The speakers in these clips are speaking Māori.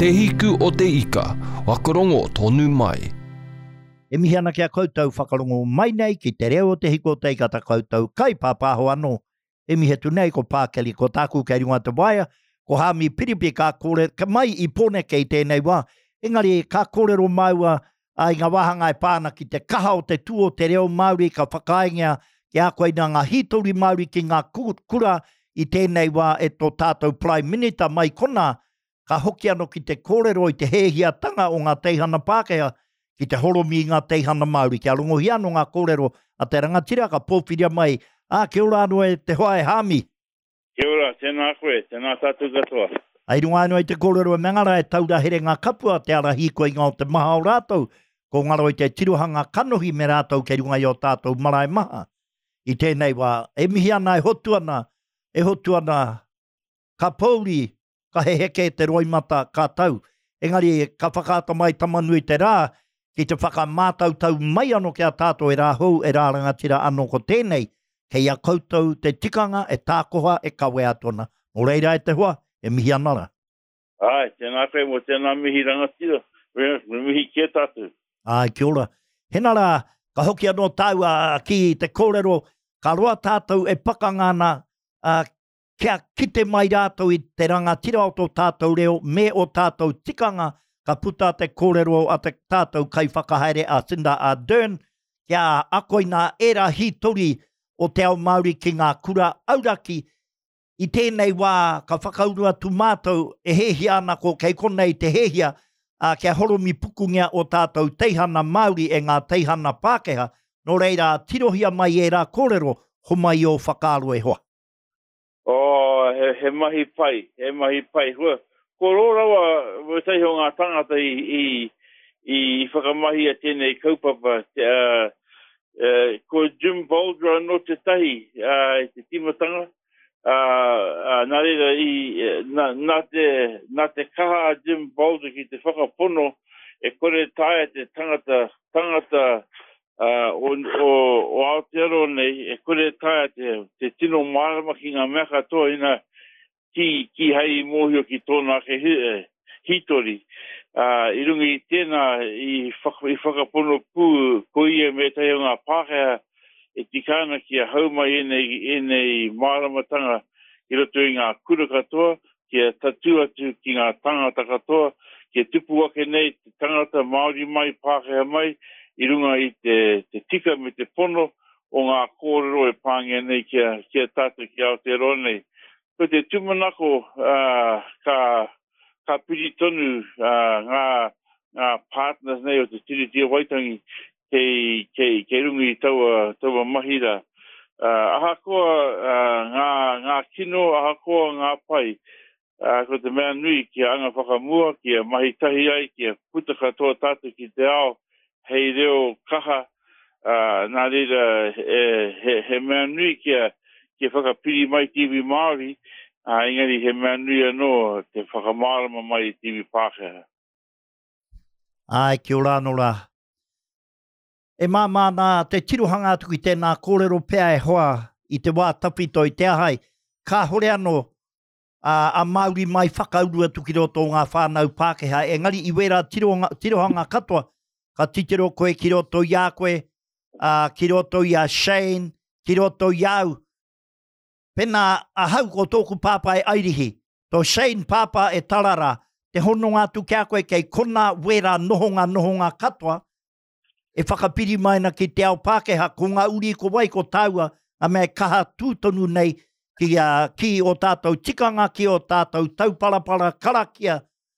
Te hiku o te ika, wakarongo tonu mai. E mihi ana kia koutou whakarongo mai nei ki te reo te hiku o te ika ta koutou kai pāpāho anō. E mihi tu nei ko pākeli ko tāku kei runga te waia, ko hami piripi ka kore, ka mai I pone kei tēnei wā. Engari ka kōrero maua ai ngā wahanga e pāna ki te kaha o te tū o te reo Māori ka whakaingia ki a koe nā ngā hitori Māori ki ngā kura I tēnei wā e tō tātou Prime Minister mai kona ka hoki anō ki te kōrero I te hehiatanga o ngā teihana Pākehā ki te horomi ngā teihana Māori. Kia rongohi anō ngā kōrero a te rangatira ka pōwhiria mai. Kia ora anō e te hoa e hami. Kia ora, tēnā koe, tēnā tātou katoa. Ai runga anō e te kōrero e mengara e taura here ngā kapua te ara hiko I ngā o te maha o rātou. Ko ngaro I te tirohanga kanohi me rātou kei runga I o tātou marae maha. I tēnei wā, e mihi ana e hotu ana ka pouri, ka heheke te roimata ka tau. Engari ka whakaata mai tamanui te rā, ki te whakamātautau mai anō kia tātou e rā hou, e rā rangatira anō ko tēnei, kei a koutou te tikanga e tākoha e kawe atona. Mō reira e te hoa, e mihi anara. Ai, tēnā koe mo tēnā mihi rangatira, mihi kia tātou. Ai, kia ora. Hena rā, ka hoki anō tau ki te kōrero, ka roa tātou e pakangana, kia kite mai rātou I te rangatira o tō tātou reo, me o tātou tikanga, ka puta te kōrero a te tātou kai whakahaere a Cinda Ardern, kia akoina era hitori o te ao Māori ki ngā kura auraki. I tēnei wā, ka whakaurua tu mātou e hehia ana ko kei konei te hehia, kia horomi pukungia o tātou teihana Māori e ngā teihana Pākehā, no reira tirohia mai e rā kōrero, homai o whakaaro e hoa. He mahi pai, hua. Ko rōrawa, wetaiho ngā tangata I whakamahi a tēnei kaupapa, ko Jim Bolger no te tahi, te timatanga, nā reira nā te kaha a Jim Bolger ki te whakapono, e kore taia te tangata o Aotearoa nei, e kore taia te tino marama ki ngā mea katoa ina ki hai mōhio ki tōna ke hitori. I rungi I tēnā I whakapono pū ko ia me tai o ngā Pākehā e tikana ki a haumai enei māramatanga I roto I ngā kura katoa, ki a tatu atu ki ngā tangata katoa, ki a tupu ake nei te tangata Māori mai, Pākehā mai, I runga I te tika me te pono o ngā kōrero e pāngia nei ki a tātou ki Aotearoa nei. Ko te tumanako ka piri tonu ngā partners nei o te tiritia waitangi kei rungi taua mahira. Ahakoa ngā kino, ahakoa ngā pai. Ko te mea nui ki a anga whakamua, ki a mahitahi ai, ki a puta katoa tātou ki te ao, hei reo kaha, nā reira he mea nui ki a whakapiri mai TV Māori, engari he mea nui anō te whakamārama mai TV Pākehā. Ai, kia ora anō rā. E māmā nā te tirohanga atu ki tēnā kōrero pēa e hoa I te wā tapito I te ahai, ka hore anō a Māori mai whakaurua tu ki roto ngā whānau Pākehā, engari I wera tirohanga katoa, ka titiro koe ki roto I a koe, ki roto I a Shane, ki roto I au. Pena a hau ko tōku pāpā e airihi, tō Shane pāpā e tarara, te hononga tu kia koe kei kona wera nohonga katoa, e whakapiri maina ki te ao Pākehā, ko ngā uri ko wai ko taua, a mea kaha tūtonu nei ki o tātou tikanga, ki o tātou tauparapara karakia,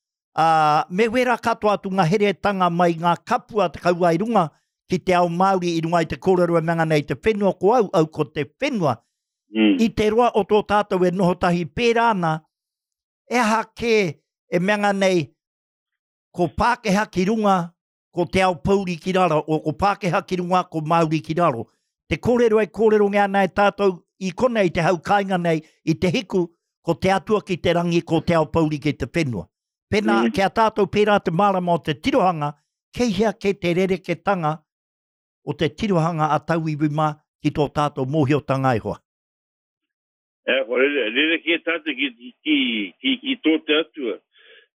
me wera katoa tu ngā heretanga mai ngā kapua te kaua I runga, ki te ao Māori I runga I te kōrero e manga nei te whenua ko au ko te whenua. I te roa o tō tātou e noho tahi pērāna, e hake e manga nei ko Pākehā ki runga, ko te ao Pauri ki raro, o ko Pākehā ki runga, ko Māori ki raro. Te kōrero e kōrero ngā nei tātou I konei te hau kainga nei I te hiku, ko te atua ki te rangi, ko te ao Pauri ki te whenua. Pena, kia tātou pērā te marama o te tirohanga, kei hea ke te rereketanga o te tirohanga a tau I wima ki tō tātou mōhiotanga e hoa. Rere ki tātou ki tō te atua.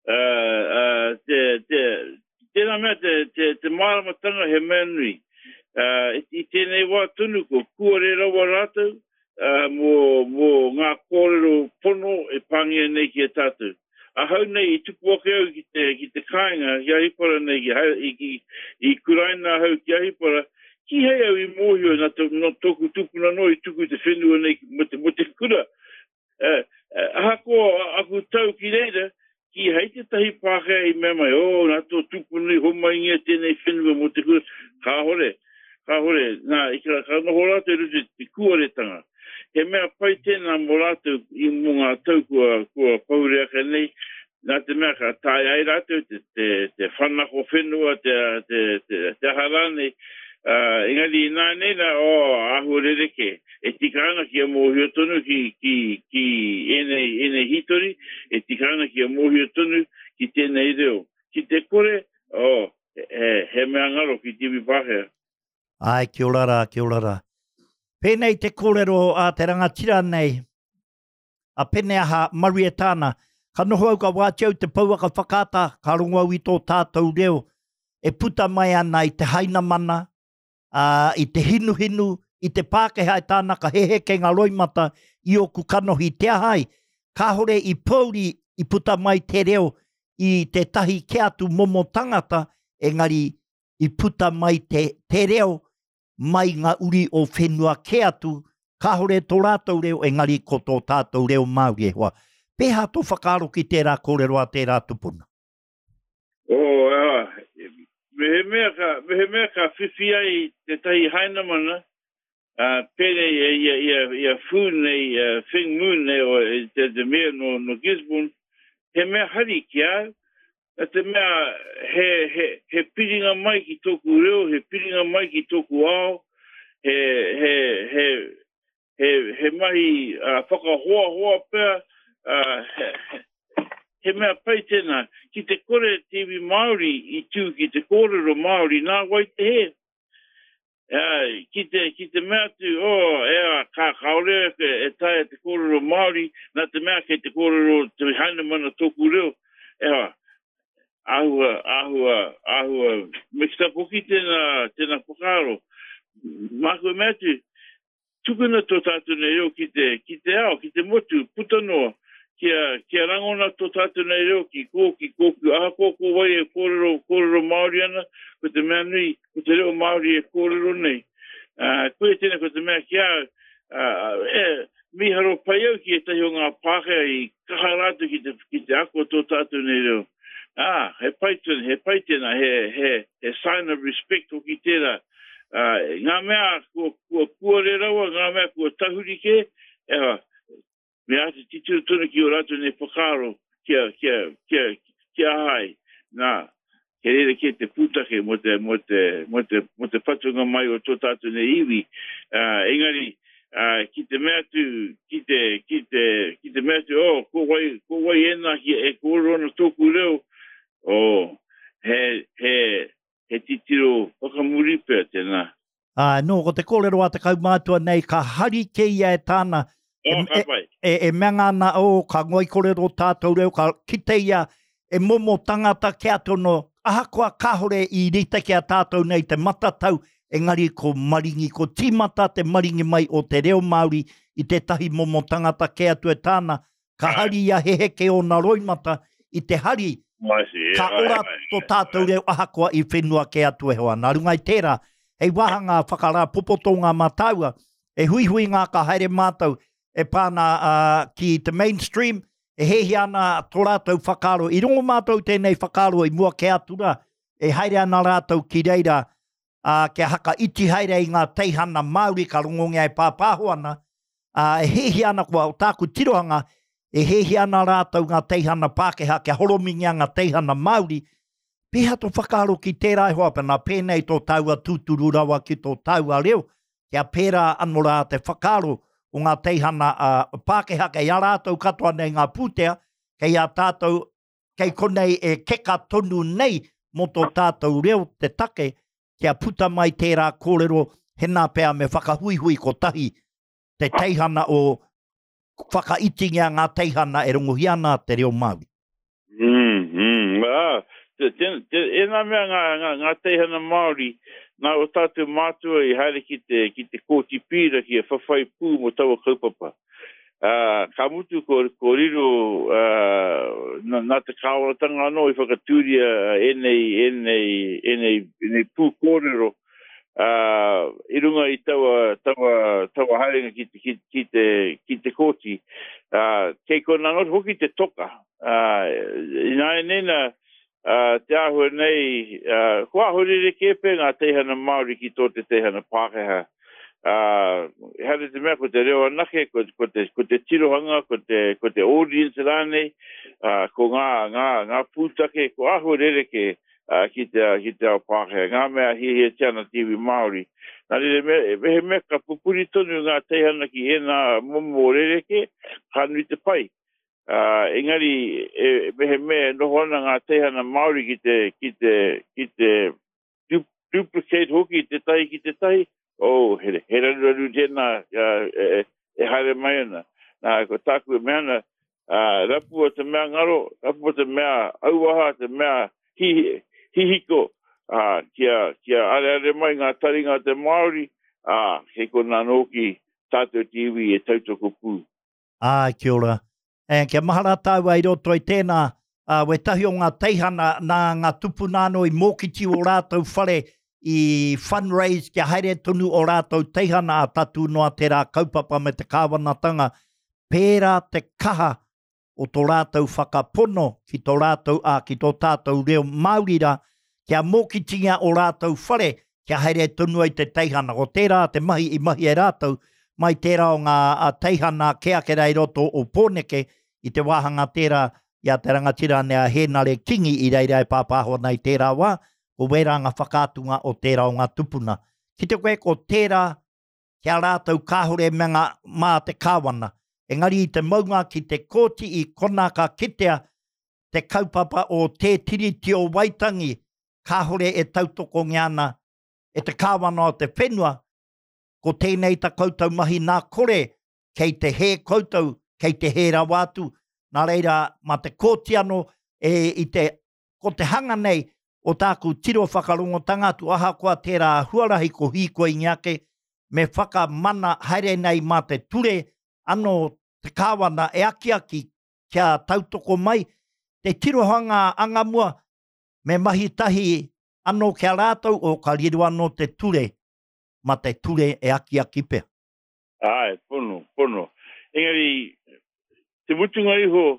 Tēnā mea te māramatanga he mea nui. I tēnei wā tunu ko kuare rawa rātou, mō ngā kōrero pono e pāngia nei ki a tātou. A hau nei I tuku wake au ki te kāinga, ki ahipara nei I kuraina hau ki ahipara, ki hei au I mōhio no tōku tupuna no I tuku te whenua nei mo te kura. Ahako aku tau ki reira, ki hei te tahi pākea I mea mai, nā tō tupuna I homa ingia tēnei whenua mo te kura. Ka hore, nā ka noho rātou rutu te kuaretanga. He mea pai tēnā mō rātou I mō ngā tau kua paureaka nei, nā te mea ka tāi ai rātou, te whanako whenua, te harane, engari nā nei nā, ahu rereke, e tikana ki a mōhio tonu ki ene hitori, e tikana ki a mōhio tonu ki tēnei reo. Ki te kore, he mea ngaro ki tiwi pāhea. Ai, kia ora. Pēnei te kōrero a te rangatira nei, a pēnei aha Marietana, ka noho au ka wātiau te pauaka whakata, ka rongo au I tō tātou reo, e puta mai ana I te haina mana, I te hinu, I te Pākehā I tāna ka heheke ngā loimata I oku kanohi te ahai, ka hore I pauri I puta mai te reo I te tahi ke atu momo tangata, engari I puta mai te reo, mai ngā uri o whenua ke atu, ka hore tō rātou reo, engari ko tō tātou reo Māori e hoa. Pēhā tō whakaaro ki tērā kōrero a tērā tupuna? Mehe mea ka whiwhi ai te tahi haina mana, pēne ia whū nei, Fing Moon nei, o te mea no Gisborne, he mea hari ki au, te mea he piringa mai ki tōku reo, he piringa mai ki tōku ao, he mahi whakahoa pēr, he mea pai tēnā, ki te kore TV Māori I tū ki te kōrero Māori, nā wai te he. Ki te mea tu, ka kaore e tae te kōrero Māori, nā te mea ke te kōrero te haina mana tōku reo, ahua, mekita poki tēnā whakaaro. Mako mea tu, tukuna tō tātou nei reo ki te ao, ki te motu, putanoa, kia rangona tō tātou nei reo ki kōku, kōku wai e kōrero Māori ana, ko te mea nui, ko te reo Māori e kōrero nei. Koe tēnā ko te mea ki au, miharo pai au ki e tahi o ngā Pākehā I kaharatu ki te ako tō tātou nei reo. He pai tēnā, he sign of respect o ki tērā. Ngā mea kua re rawa, ngā mea kua tahuri ke, mea te tituru tonu ki o rātou nei whakaaro kia hai. Nā, he rere ke te pūtake mo te patunga mai o tō tātou nei iwi. Engari, ki te mea tu, ki te mea tu, ko wai ena ki e kōrona tōku reo, he titiro whakamuri pēr tēnā. No, ko te kōrero a te kaumātua nei, ka hari ke ia e tāna, e mangana ka ngoi kōrero tātou reo, ka kite ia e momo tangata ke atono, ahakoa kahore I rita ki a tātou nei te matatau, engari ko maringi, ko tīmata te maringi mai o te reo Māori I te tahi momo tangata ke atu e tāna, ka hari ia heheke o nā roimata, I te hari, ka ora tō tātou reo ahakoa I whenua ke atu e hoa. Nā rungai tērā, hei wahanga whakarā popoto ngā mātaua, e hui ngā ka haere mātau, e pāna ki te mainstream, e hehi ana tō rātou whakaro. I rongo mātou tēnei whakaro I mua ke atura, e haere ana rātou ki reira, ke haka iti haere I ngā teihana Māori, ka rongo ngā e pāpāhoana, e hehi ana kua o tāku tirohanga, e hehi ana rātou ngā teihana Pākehā, ke horomingia ngā teihana Māori, pēha tō whakaaro ki tērā e hoapana, pēnei tō taua tūturu rawa ki tō taua reo, kia pērā anora te whakaaro o ngā teihana Pākehā, kei a rātou katoa nei ngā pūtea, kei a tātou, kei konei e keka tonu nei mo tō tātou reo te take, kia puta mai tērā kōrero, hena pēa me whakahuihui ko tahi, te teihana o whakaitingia ngā teihana e rongohi ana te reo Māori. Ena mea ngā teihana Māori, nā o tātou mātua I haere ki te kōti pīra ki e whawhai pū mo taua kaupapa. Ka mutu ko riro nā te kāwaratanga anō I whakatūria enei pū kōrero I runga I taua haerenga ki te kōti. Kei kona ngot hoki te toka. I nā nena te ahua nei, kua horere kepe ngā teihana Māori ki tō te teihana Pākehā. Hare te mea ko te reo anake, ko te tirohanga, ko te audience rānei, ko ngā pūtake, ko ahua rereke ki te ao Pākehā. Ngā mea hi tiana TV Māori. Nā mehe mea ka pupuri tonu ngā teihana ki ena momo rereke, ka nui te pai. Engari mehe mea nohona ngā teihana Māori ki te duplicate hoki te tai ki te tai. He raru tēnā haere mai ana. Nā, ko tāku meana, rapua te mea ngaro, rapua te mea auaha, te mea hihiko, kia are mai ngā taringa te Māori, he ko nā noki tātou tiwi e tautoko pū. Kia ora. Kia mahara tau ai roto I tēnā, we tahi o ngā teihana nā ngā tupu nāno I mōkiti o rātou whare, I fundraise kia haere tonu o rātou teihana a tatu noa te rā kaupapa me te kāwanatanga, pērā te kaha o tō rātou whakapono ki tō rātou ki tō tātou reo Māorira, kia mōkitinga o rātou whare, kia haere tonu ai te teihana. O tērā te mahi I mahi e rātou, mai tērā o ngā teihana kea ke rei roto o Pōneke, I te wāhanga tērā, ia te rangatira nea hēnare kingi I reirai pāpāho nei tērā wā, o weranga whakātunga o tērā o ngā tupuna. Ki te koe ko tērā, kia rātou kāhore mā te kāwana. Engari I te maunga ki te kōti I konaka kitea, te kaupapa o te tiriti o Waitangi, kāhore e tautoko ngiana, e te kāwana o te whenua, ko tēnei ta koutou mahi nā kore, kei te he koutou, kei te he rawātu. Nā reira, ma te kōti ano, ko te hanga nei, o tāku tiro whakarongotanga tu aha koa tērā huarahi ko hiko I ngiake me whakamana haere nei mā te ture ano te kāwana e aki kia tautoko mai te tirohanga angamua me mahi tahi ano kia rātou o ka riru ano te ture ma te ture e aki pea. Ai, pono. Engari, te mutunga iho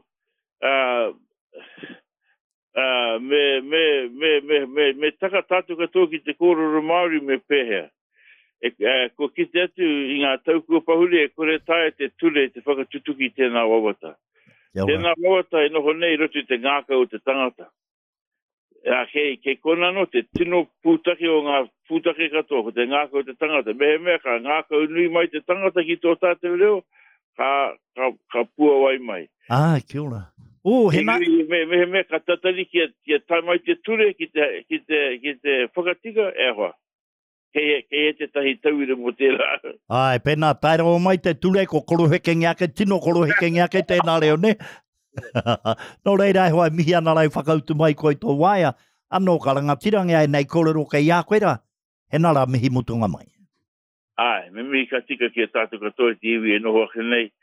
me taka tātu katoa ki te kōrero Māori me pēhea. Ko ki te atu I ngā taukua pahuri e kore tae te ture te whakatutuki tēnā wawata. Tēnā wawata e noho nei rotu te ngāka o te tangata. Kei kona no te tino pūtake o ngā pūtake katoa ko te ngāka o te tangata. Mehe mea ka ngāka unui mai te tangata ki tō tātou reo, ka pua wai mai. Kia ora. Mehe mea ka tatari kia taimai te ture ki te whakatika e hoa. Kei e te tahi tauira mo tērā. Pēnā taira o mai te ture ko koroheke ngiake, tino koroheke ngiake tēnā reo ne. Nō reira e hoa mihi ana rau whakautu mai koe tō waia. Anō ka rangatirangia e nei kōrero kei ākoera. He nara mihi mutunga mai. Me mihi ka tika kia tātou katoa te iwi e noho ake nei.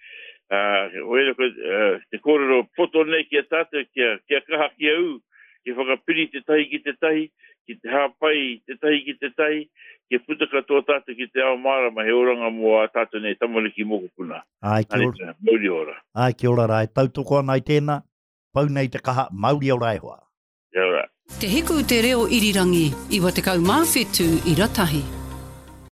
Te kōrero poto nei kia tātou, kia kaha kia u, ki whakapiri te tahi ki te tahi, ki te hāpai te tahi ki te tahi, kia putaka tō tātou ki te ao mārama he oranga mua tātou nei tamariki moko puna. Mauri ora. Kia ora rai, tautoko anai tēnā, pau nei te kaha, mauri ora e hoa. Kia ora. Te hiku te reo irirangi, iwa te kau mawhetu I ratahi.